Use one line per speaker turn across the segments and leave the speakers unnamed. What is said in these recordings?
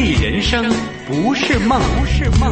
丽人生不是梦，不是梦。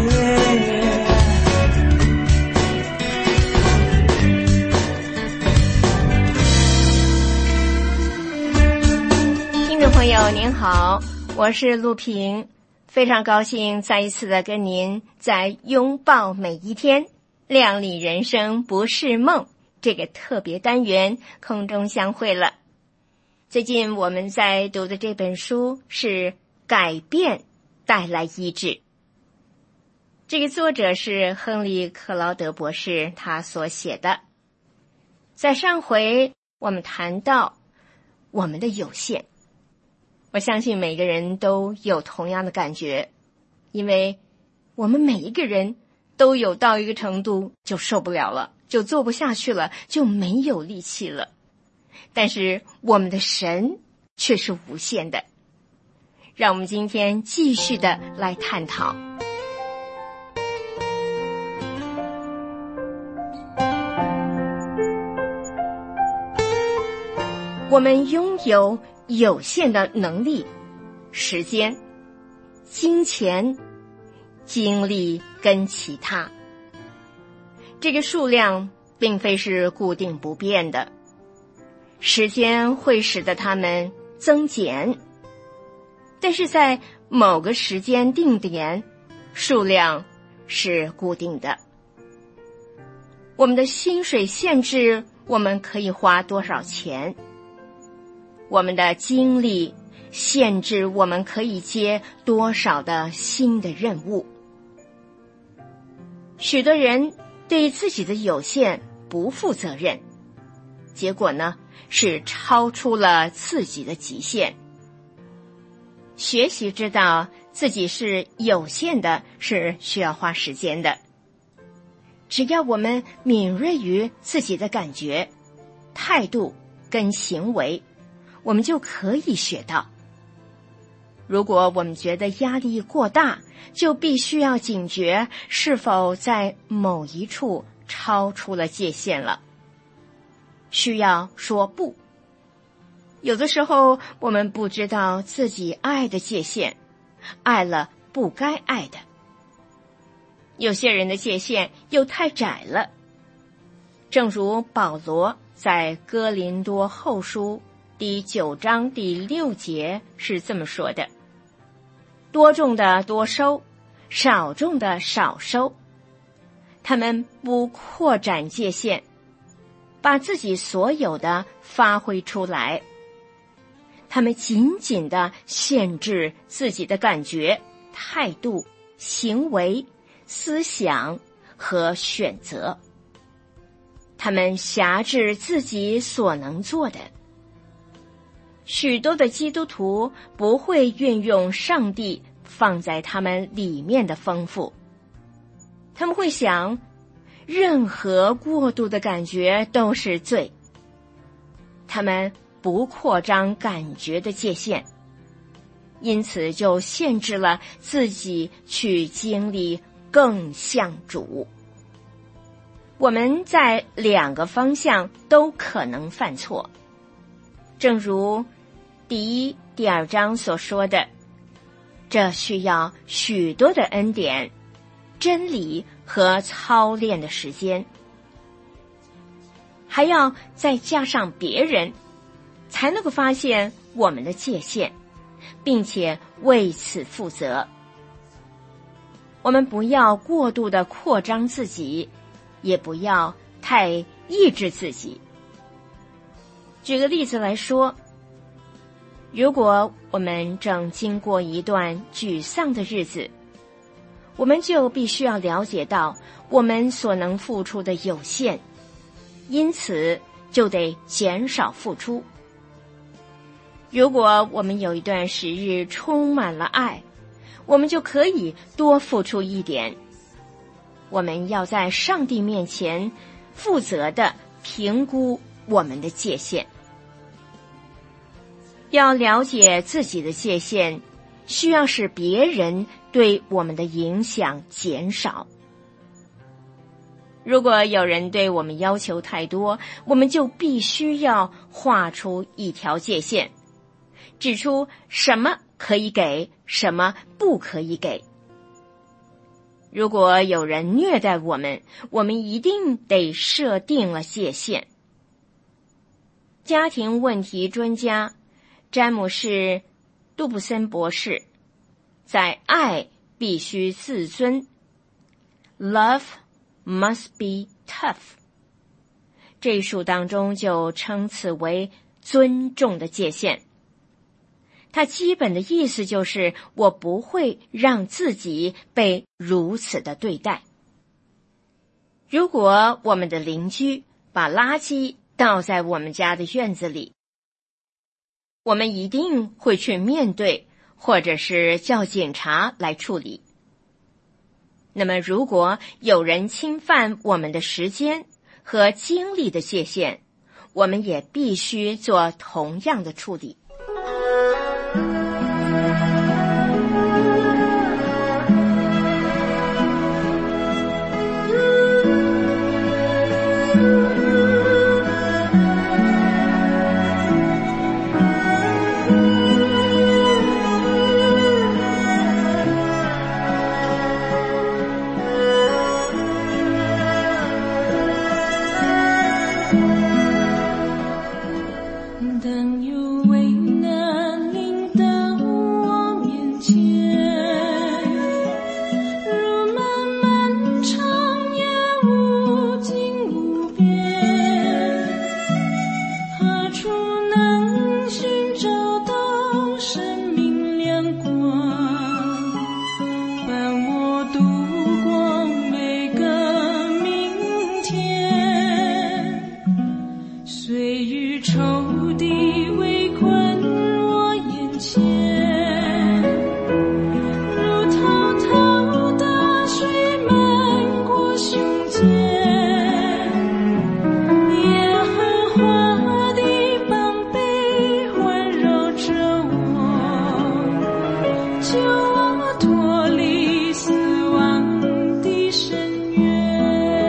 听众朋友您好，我是陆平，非常高兴再一次的跟您在拥抱每一天，亮丽人生不是梦这个特别单元空中相会了。最近我们在读的这本书是改变带来医治，这个作者是亨利·克劳德博士他所写的。在上回我们谈到我们的有限，我相信每个人都有同样的感觉，因为我们每一个人都有到一个程度就受不了了，就做不下去了，就没有力气了。但是我们的神却是无限的。让我们今天继续的来探讨。我们拥有有限的能力、时间、金钱、精力跟其他。这个数量并非是固定不变的，时间会使得它们增减，但是在某个时间定点，数量是固定的。我们的薪水限制我们可以花多少钱，我们的精力限制我们可以接多少的新的任务。许多人对自己的有限不负责任，结果呢是超出了自己的极限。学习知道自己是有限的，是需要花时间的。只要我们敏锐于自己的感觉、态度跟行为，我们就可以学到。如果我们觉得压力过大，就必须要警觉是否在某一处超出了界限了，需要说不。有的时候我们不知道自己爱的界限，爱了不该爱的。有些人的界限又太窄了，正如保罗在哥林多后书第9章第6节是这么说的：多种的多收，少种的少收。他们不扩展界限，把自己所有的发挥出来。他们紧紧地限制自己的感觉、态度、行为、思想和选择。他们辖制自己所能做的。许多的基督徒不会运用上帝放在他们里面的丰富。他们会想，任何过度的感觉都是罪。他们不扩张感觉的界限，因此就限制了自己去经历更像主。我们在2个方向都可能犯错，正如第2章所说的，这需要许多的恩典、真理和操练的时间，还要再加上别人，才能够发现我们的界限，并且为此负责。我们不要过度的扩张自己，也不要太抑制自己。举个例子来说，如果我们正经过一段沮丧的日子，我们就必须要了解到我们所能付出的有限，因此就得减少付出。如果我们有一段时日充满了爱，我们就可以多付出一点。我们要在上帝面前负责地评估我们的界限。要了解自己的界限，需要使别人对我们的影响减少。如果有人对我们要求太多，我们就必须要画出一条界限，指出什么可以给，什么不可以给。如果有人虐待我们，我们一定得设定了界限。家庭问题专家詹姆士·杜布森博士在《爱必须自尊》Love must be tough 这一书当中就称此为尊重的界限。它基本的意思就是我不会让自己被如此的对待。如果我们的邻居把垃圾倒在我们家的院子里，我们一定会去面对，或者是叫警察来处理。那么如果有人侵犯我们的时间和精力的界限，我们也必须做同样的处理。
当有危难临到我面前，如漫漫长夜无尽无边，何处能寻找到生命亮光，伴我度过每个明天？岁与愁地围困我眼前，如滔滔大水漫过胸间，耶和华的膀臂环绕着我，救我脱离死亡的深渊。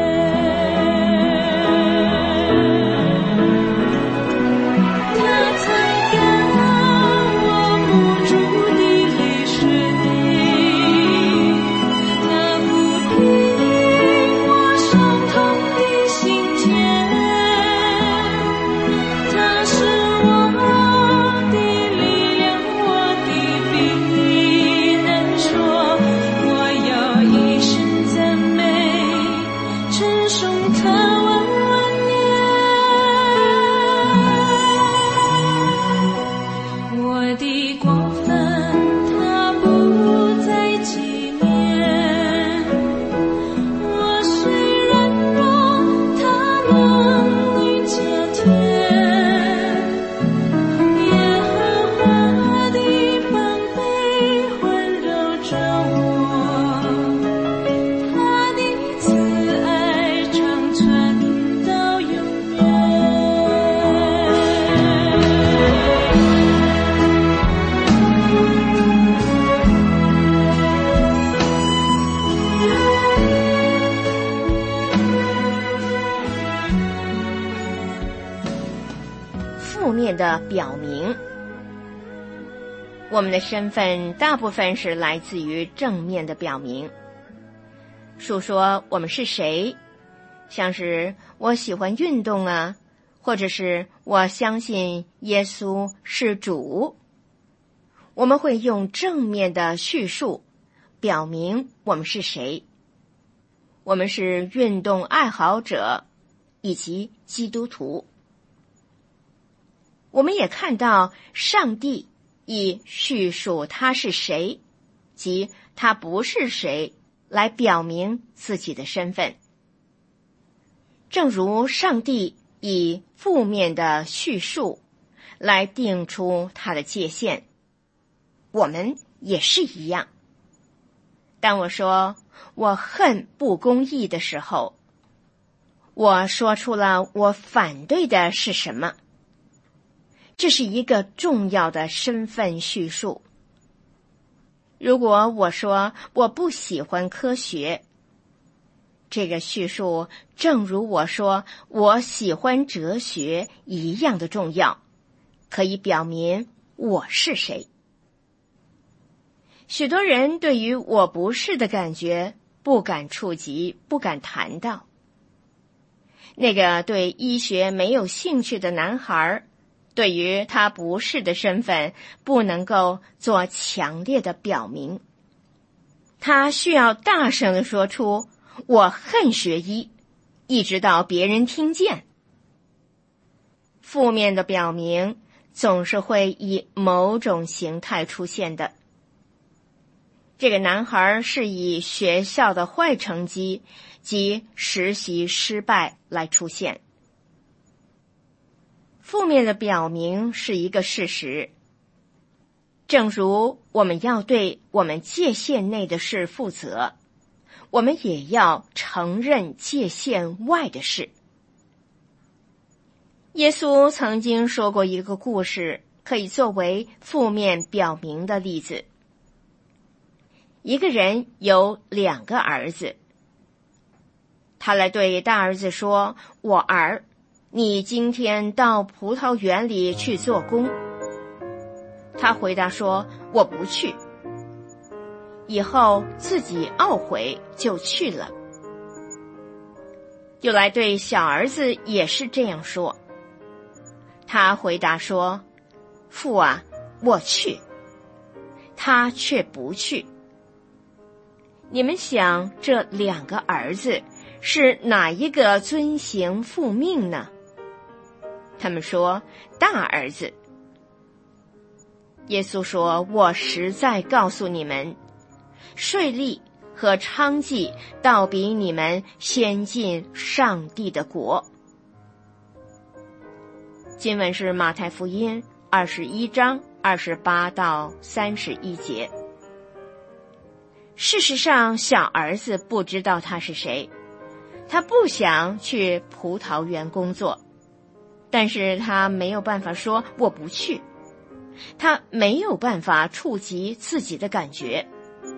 负面的表明，我们的身份大部分是来自于正面的表明，述说我们是谁，像是我喜欢运动啊，或者是我相信耶稣是主。我们会用正面的叙述表明我们是谁，我们是运动爱好者以及基督徒。我们也看到上帝以叙述他是谁及他不是谁来表明自己的身份。正如上帝以负面的叙述来定出他的界限，我们也是一样。当我说我恨不公义的时候，我说出了我反对的是什么。这是一个重要的身份叙述。如果我说我不喜欢科学，这个叙述正如我说我喜欢哲学一样的重要，可以表明我是谁。 许多人对于我不是的感觉不敢触及，不敢谈到。那个对医学没有兴趣的男孩，对于他不是的身份不能够做强烈的表明，他需要大声地说出我恨学医，一直到别人听见。负面的表明总是会以某种形态出现的。这个男孩是以学校的坏成绩及实习失败来出现。负面的表明是一个事实，正如我们要对我们界限内的事负责，我们也要承认界限外的事。耶稣曾经说过一个故事，可以作为负面表明的例子。一个人有2个儿子，他来对大儿子说：我儿，你今天到葡萄园里去做工。他回答说：我不去。以后自己懊悔就去了。又来对小儿子也是这样说，他回答说：父啊，我去。他却不去。你们想，这2个儿子是哪一个遵行父命呢？他们说大儿子。耶稣说：我实在告诉你们，税吏和娼妓倒比你们先进上帝的国。经文是马太福音21章28到31节。事实上，小儿子不知道他是谁，他不想去葡萄园工作，但是他没有办法说我不去，他没有办法触及自己的感觉。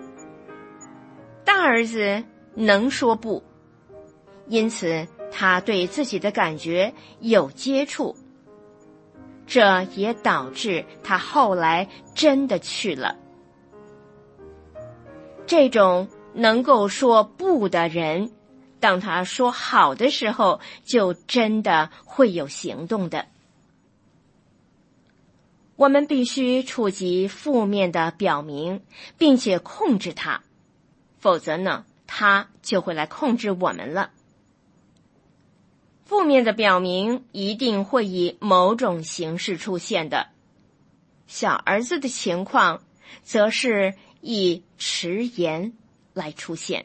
大儿子能说不，因此他对自己的感觉有接触，这也导致他后来真的去了。这种能够说不的人，当他说好的时候，就真的会有行动的。我们必须触及负面的表明，并且控制它，否则呢，它就会来控制我们了。负面的表明一定会以某种形式出现的。小儿子的情况则是以迟延来出现。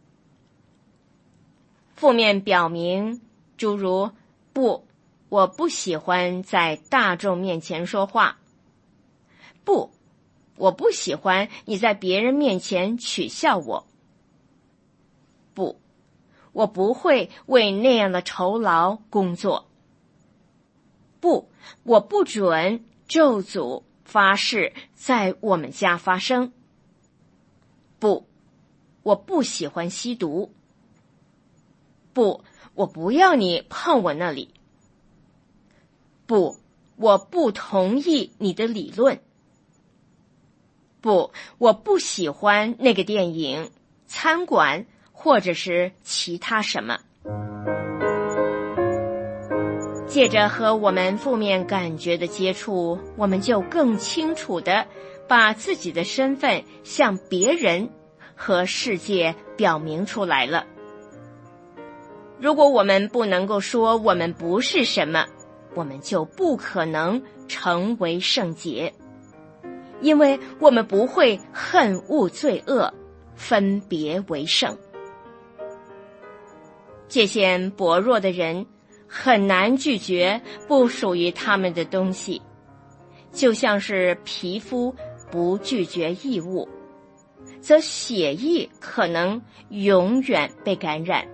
负面表明诸如不，我不喜欢在大众面前说话；不，我不喜欢你在别人面前取笑我；不，我不会为那样的酬劳工作；不，我不准咒诅发誓在我们家发生；不，我不喜欢吸毒；不，我不要你碰我那里；不，我不同意你的理论；不，我不喜欢那个电影、餐馆或者是其他什么。借着和我们负面感觉的接触，我们就更清楚地把自己的身份向别人和世界表明出来了。如果我们不能够说我们不是什么，我们就不可能成为圣洁，因为我们不会恨恶罪恶，分别为圣。界限薄弱的人很难拒绝不属于他们的东西，就像是皮肤不拒绝异物，则血液可能永远被感染。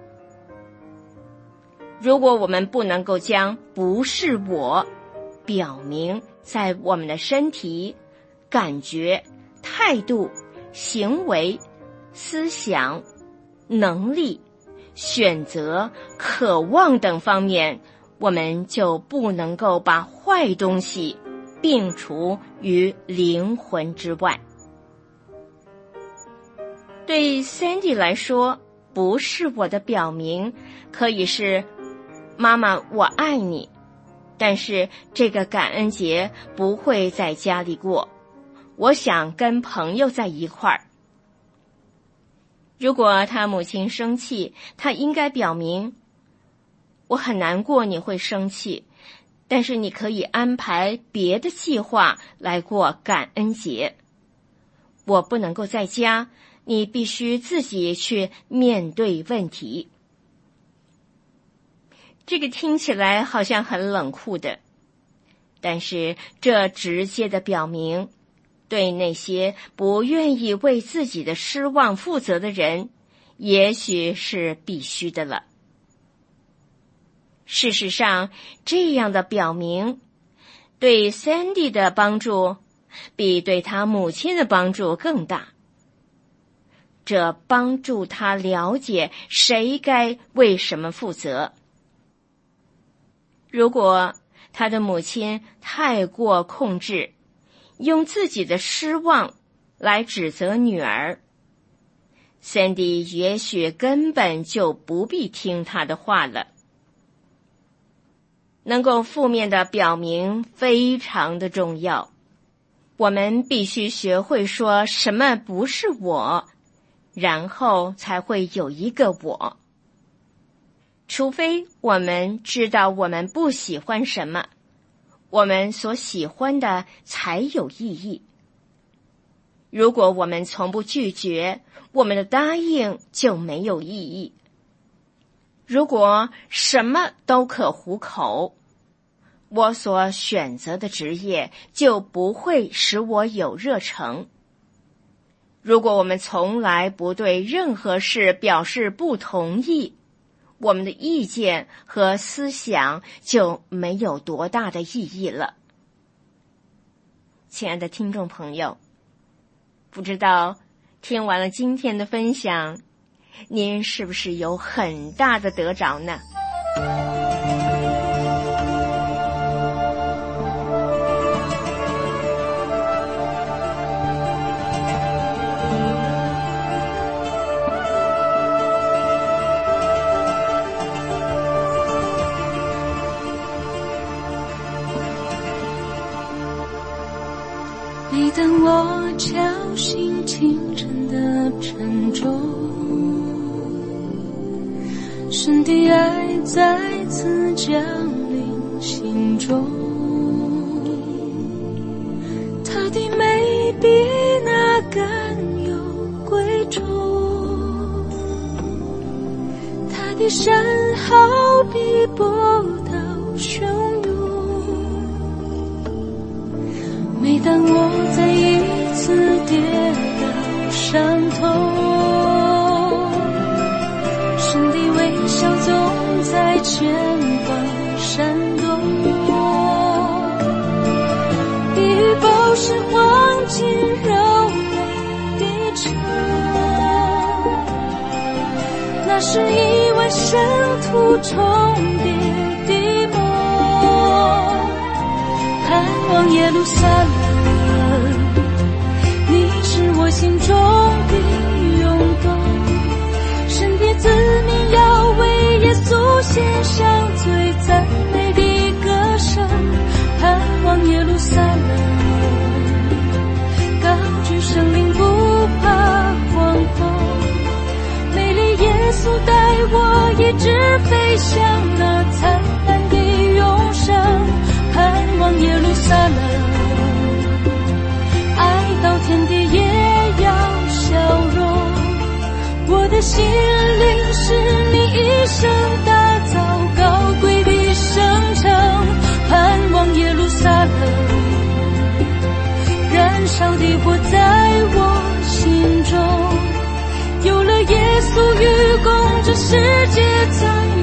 如果我们不能够将不是我表明在我们的身体、感觉、态度、行为、思想、能力、选择、渴望等方面，我们就不能够把坏东西摒除于灵魂之外。 对 Sandy 来说，不是我的表明可以是妈妈我爱你，但是这个感恩节不会在家里过，我想跟朋友在一块儿。如果他母亲生气，他应该表明，我很难过你会生气，但是你可以安排别的计划来过感恩节。我不能够在家，你必须自己去面对问题。这个听起来好像很冷酷的，但是这直接的表明，对那些不愿意为自己的失望负责的人，也许是必须的了。事实上，这样的表明对 Sandy 的帮助比对他母亲的帮助更大。这帮助他了解谁该为什么负责。如果他的母亲太过控制，用自己的失望来指责女儿， Sandy 也许根本就不必听他的话了。能够负面的表明非常的重要，我们必须学会说什么不是我，然后才会有一个我。除非我们知道我们不喜欢什么，我们所喜欢的才有意义。如果我们从不拒绝，我们的答应就没有意义。如果什么都可糊口，我所选择的职业就不会使我有热诚。如果我们从来不对任何事表示不同意，我们的意见和思想就没有多大的意义了。亲爱的听众朋友，不知道听完了今天的分享，您是不是有很大的得着呢？
每当我敲醒清晨的沉重，神的爱再次降临心中，他的美比那甘油贵重，他的善好比波涛汹涌。每当我再一次跌倒伤痛，神的微笑总在前方闪动，比喻宝石黄金柔美的城，那是一万圣徒重叠的梦，盼望耶路撒冷，你是我心中的涌动。神的子民要为耶稣献上最赞美的歌声，盼望耶路撒冷，高举圣灵不怕狂风。美丽耶稣带我一直飞向那灿烂的永生，盼望耶路撒冷，爱到天地也要消融。我的心灵是你一生打造高贵的圣城，盼望耶路撒冷，燃烧的火在我心中。有了耶稣与共，这世界才